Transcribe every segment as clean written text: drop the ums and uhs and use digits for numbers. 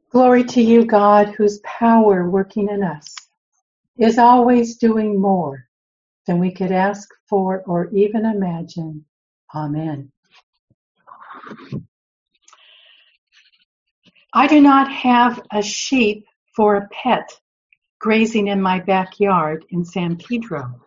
Glory to you, God, whose power working in us is always doing more than we could ask for or even imagine. Amen. I do not have a sheep for a pet grazing in my backyard in San Pedro.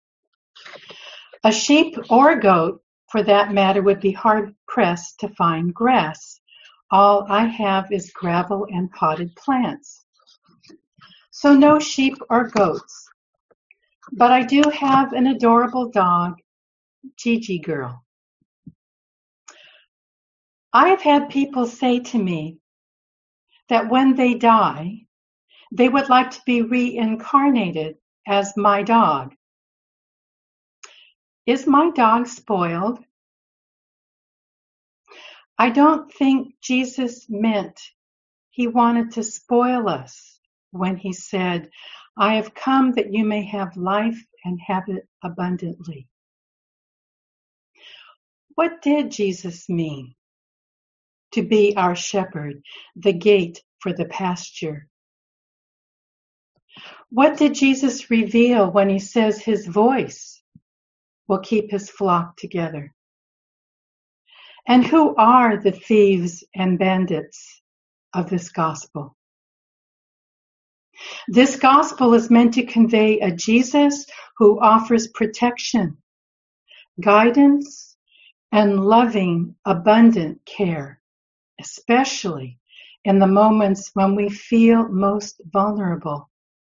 A sheep or a goat, for that matter, would be hard-pressed to find grass. All I have is gravel and potted plants. So no sheep or goats. But I do have an adorable dog, Gigi Girl. I have had people say to me that when they die, they would like to be reincarnated as my dog. Is my dog spoiled? I don't think Jesus meant he wanted to spoil us when he said, I have come that you may have life and have it abundantly. What did Jesus mean? To be our shepherd, the gate for the pasture. What did Jesus reveal when he says his voice will keep his flock together? And who are the thieves and bandits of this gospel? This gospel is meant to convey a Jesus who offers protection, guidance, and loving, abundant care, especially in the moments when we feel most vulnerable.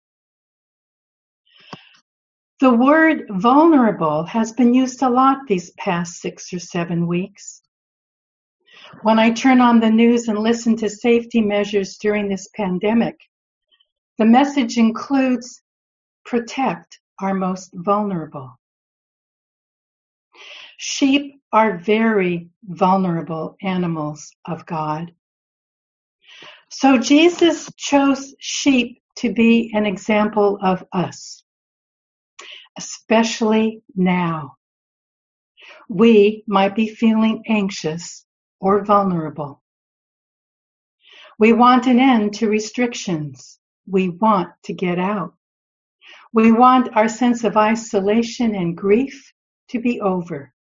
The word vulnerable has been used a lot these past 6 or 7 weeks. When I turn on the news and listen to safety measures during this pandemic, the message includes protect our most vulnerable. Sheep are very vulnerable animals of God. So Jesus chose sheep to be an example of us, especially now. We might be feeling anxious or vulnerable. We want an end to restrictions. We want to get out. We want our sense of isolation and grief to be over.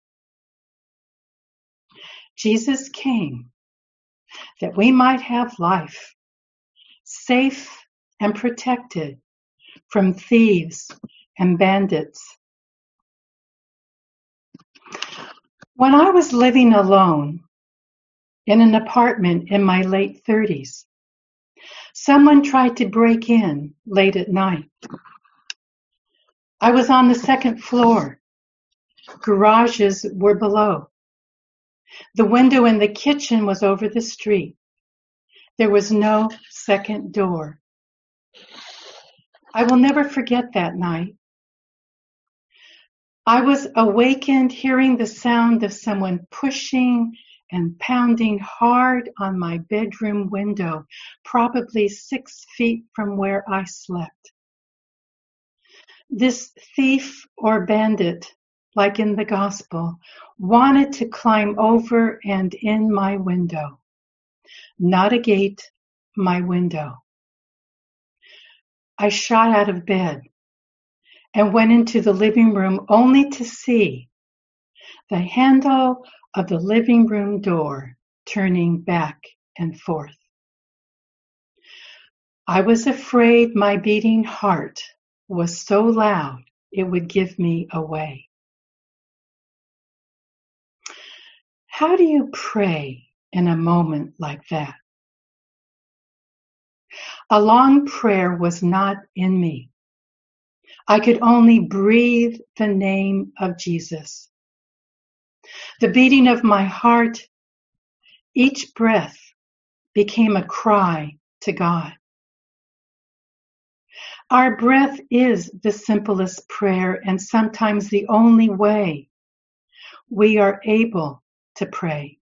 Jesus came that we might have life, safe and protected from thieves and bandits. When I was living alone in an apartment in my late 30s, someone tried to break in late at night. I was on the second floor. Garages were below. The window in the kitchen was over the street. There was no second door. I will never forget that night. I was awakened hearing the sound of someone pushing and pounding hard on my bedroom window, probably 6 feet from where I slept. This thief or bandit, like in the gospel, wanted to climb over and in my window. Not a gate, my window. I shot out of bed and went into the living room only to see the handle of the living room door turning back and forth. I was afraid my beating heart was so loud it would give me away. How do you pray in a moment like that? A long prayer was not in me. I could only breathe the name of Jesus. The beating of my heart, each breath became a cry to God. Our breath is the simplest prayer and sometimes the only way we are able to pray.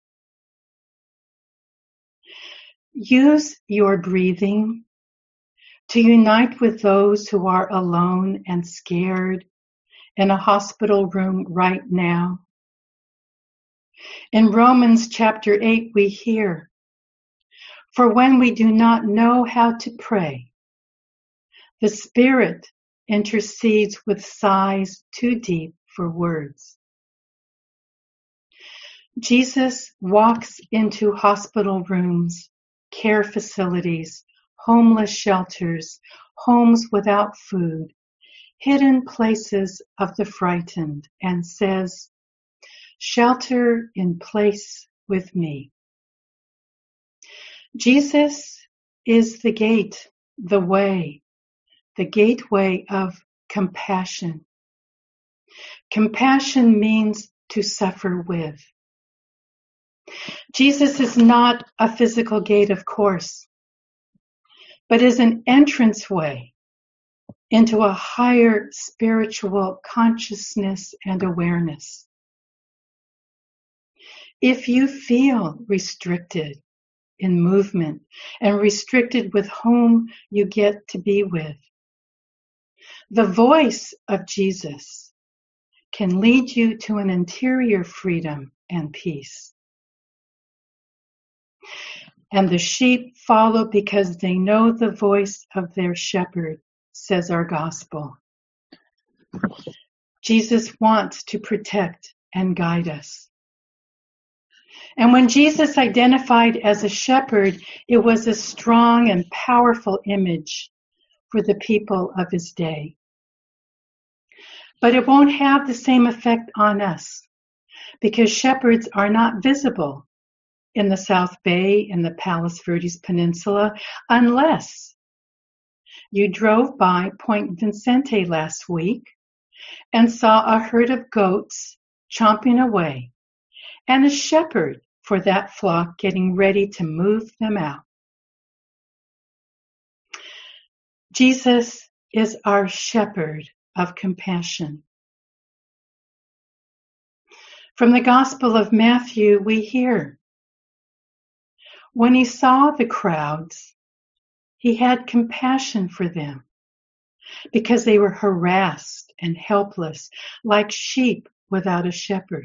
Use your breathing to unite with those who are alone and scared in a hospital room right now. In Romans chapter 8, we hear, For when we do not know how to pray, the Spirit intercedes with sighs too deep for words. Jesus walks into hospital rooms, care facilities, homeless shelters, homes without food, hidden places of the frightened, and says, "Shelter in place with me." Jesus is the gate, the way, the gateway of compassion. Compassion means to suffer with. Jesus is not a physical gate, of course, but is an entranceway into a higher spiritual consciousness and awareness. If you feel restricted in movement and restricted with whom you get to be with, the voice of Jesus can lead you to an interior freedom and peace. And the sheep follow because they know the voice of their shepherd, says our gospel. Jesus wants to protect and guide us. And when Jesus identified as a shepherd, it was a strong and powerful image for the people of his day. But it won't have the same effect on us because shepherds are not visible in the South Bay and the Palos Verdes Peninsula unless you drove by Point Vicente last week and saw a herd of goats chomping away and a shepherd for that flock getting ready to move them out. Jesus is our shepherd of compassion. From the Gospel of Matthew, we hear, when he saw the crowds, he had compassion for them because they were harassed and helpless, like sheep without a shepherd.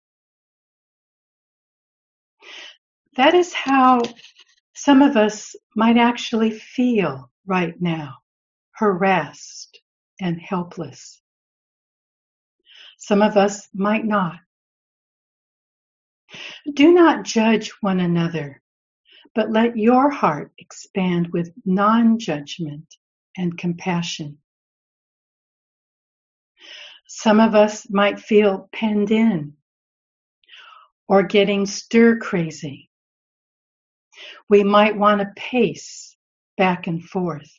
That is how some of us might actually feel right now, harassed and helpless. Some of us might not. Do not judge one another, but let your heart expand with non-judgment and compassion. Some of us might feel penned in or getting stir crazy. We might want to pace back and forth.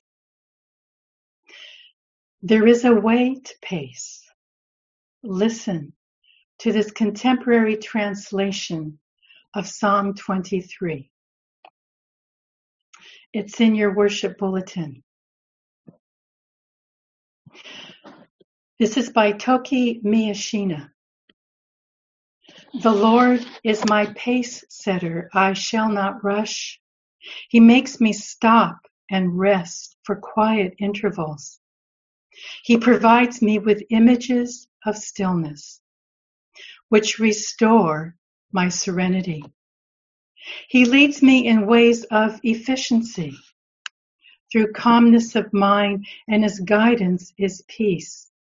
There is a way to pace. Listen to this contemporary translation of Psalm 23. It's in your worship bulletin. This is by Toki Miyashina. The Lord is my pace setter, I shall not rush. He makes me stop and rest for quiet intervals. He provides me with images of stillness, which restore my serenity. He leads me in ways of efficiency, through calmness of mind, and his guidance is peace.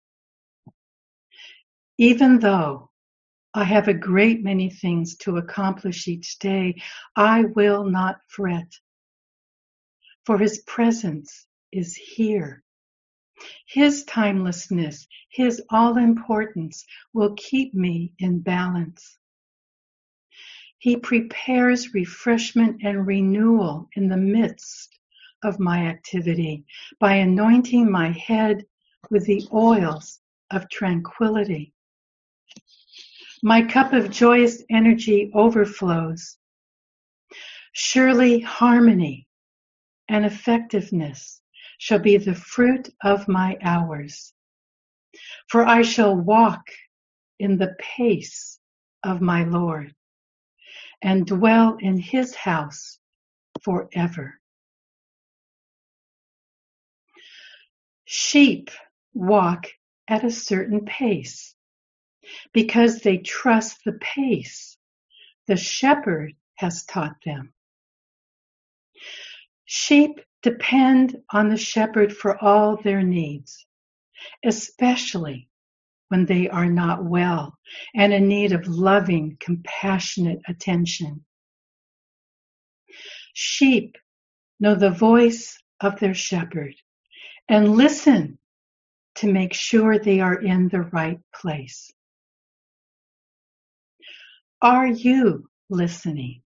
Even though I have a great many things to accomplish each day, I will not fret, for his presence is here. His timelessness, his all-importance will keep me in balance. He prepares refreshment and renewal in the midst of my activity by anointing my head with the oils of tranquility. My cup of joyous energy overflows. Surely harmony and effectiveness shall be the fruit of my hours, for I shall walk in the pace of my Lord and dwell in his house forever. Sheep walk at a certain pace because they trust the pace the shepherd has taught them. Sheep depend on the shepherd for all their needs, especially when they are not well and in need of loving, compassionate attention. Sheep know the voice of their shepherd and listen to make sure they are in the right place. Are you listening?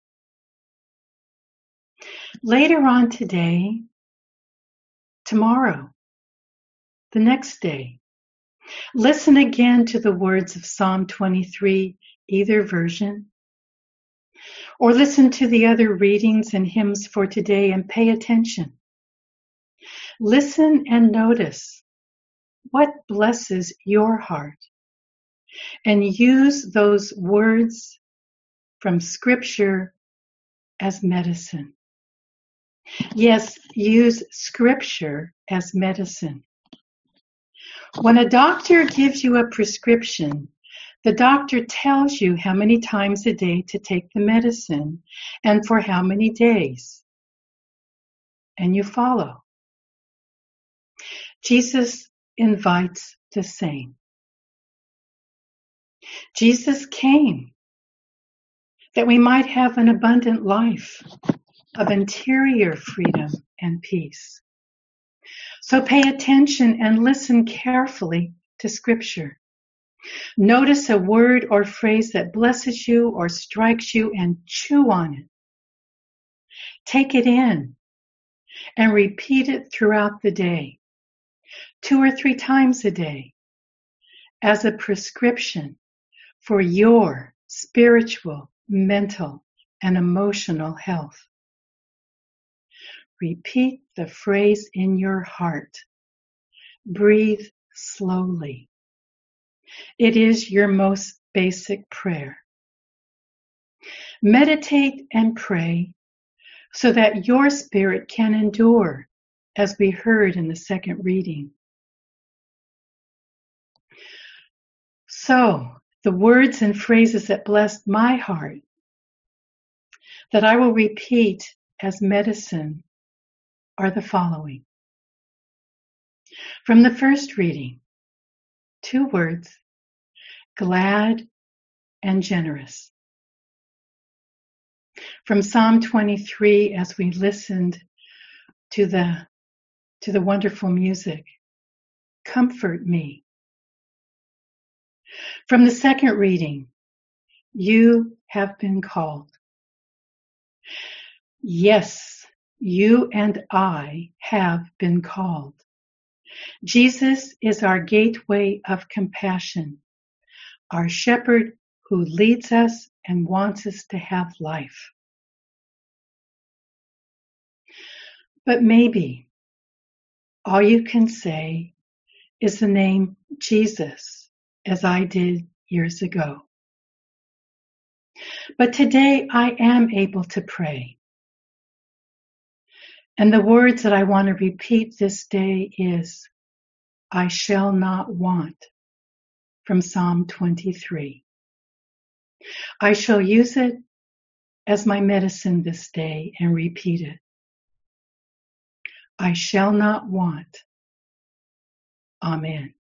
Later on today, tomorrow, the next day, listen again to the words of Psalm 23, either version, or listen to the other readings and hymns for today and pay attention. Listen and notice what blesses your heart and use those words from Scripture as medicine. Yes, use Scripture as medicine. When a doctor gives you a prescription, the doctor tells you how many times a day to take the medicine and for how many days. And you follow. Jesus invites the same. Jesus came that we might have an abundant life of interior freedom and peace. So pay attention and listen carefully to Scripture. Notice a word or phrase that blesses you or strikes you and chew on it. Take it in and repeat it throughout the day, 2 or 3 times a day, as a prescription for your spiritual, mental, and emotional health. Repeat the phrase in your heart. Breathe slowly. It is your most basic prayer. Meditate and pray so that your spirit can endure, as we heard in the second reading. So, the words and phrases that blessed my heart, that I will repeat as medicine, are the following. From the first reading, 2 words, glad and generous. From Psalm 23, as we listened to the wonderful music, comfort me. From the second reading, you have been called. Yes, you and I have been called. Jesus is our gateway of compassion, our shepherd who leads us and wants us to have life. But maybe all you can say is the name Jesus, as I did years ago. But today I am able to pray. And the words that I want to repeat this day is, I shall not want, from Psalm 23. I shall use it as my medicine this day and repeat it. I shall not want. Amen.